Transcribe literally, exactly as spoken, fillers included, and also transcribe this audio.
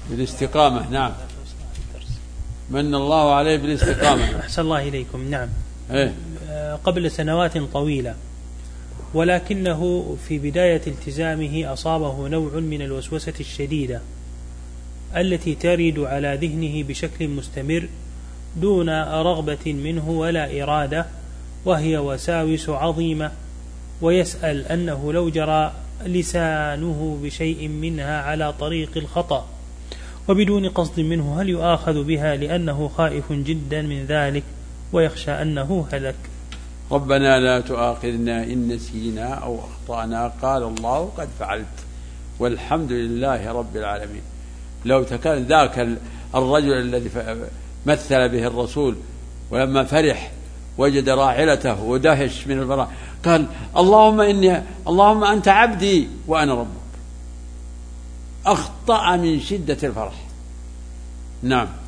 بالاستقامة. نعم، من الله عليه بالاستقامة. أحسن الله إليكم. نعم. إيه؟ قبل سنوات طويلة، ولكنه في بداية التزامه أصابه نوع من الوسوسة الشديدة التي ترد على ذهنه بشكل مستمر دون رغبة منه ولا إرادة، وهي وساوس عظيمة، ويسأل أنه لو جرى لسانه بشيء منها على طريق الخطأ وبدون قصد منه هل يؤاخذ بها، لأنه خائف جدا من ذلك ويخشى أنه هلك. ربنا لا تؤاخذنا إن نسينا أو أخطأنا، قال الله قد فعلت والحمد لله رب العالمين. لو تكلم ذاك الرجل الذي مثل به الرسول ولما فرح وجد راحلته ودهش من الفرح قال اللهم إني اللهم أنت عبدي وأنا ربك، أخطأ من شدة الفرح. نعم.